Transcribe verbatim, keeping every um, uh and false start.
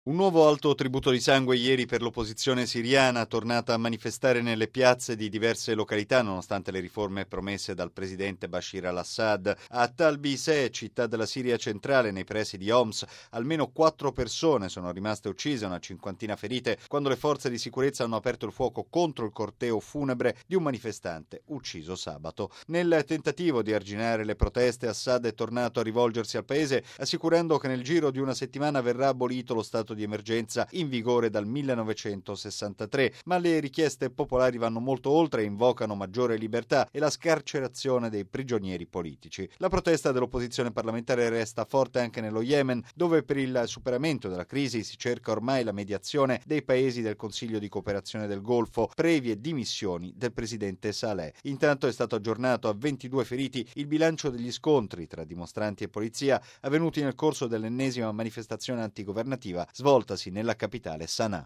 Un nuovo alto tributo di sangue ieri per l'opposizione siriana, tornata a manifestare nelle piazze di diverse località nonostante le riforme promesse dal presidente Bashar al-Assad. A Talbise, città della Siria centrale nei pressi di Homs, almeno quattro persone sono rimaste uccise, una cinquantina ferite, quando le forze di sicurezza hanno aperto il fuoco contro il corteo funebre di un manifestante ucciso sabato. Nel tentativo di arginare le proteste, Assad è tornato a rivolgersi al paese, assicurando che nel giro di una settimana verrà abolito lo stato di emergenza in vigore dal millenovecentosessantatré, ma le richieste popolari vanno molto oltre e invocano maggiore libertà e la scarcerazione dei prigionieri politici. La protesta dell'opposizione parlamentare resta forte anche nello Yemen, dove per il superamento della crisi si cerca ormai la mediazione dei paesi del Consiglio di cooperazione del Golfo, previe dimissioni del presidente Saleh. Intanto è stato aggiornato a ventidue feriti il bilancio degli scontri tra dimostranti e polizia avvenuti nel corso dell'ennesima manifestazione antigovernativa svoltasi nella capitale Sana'a.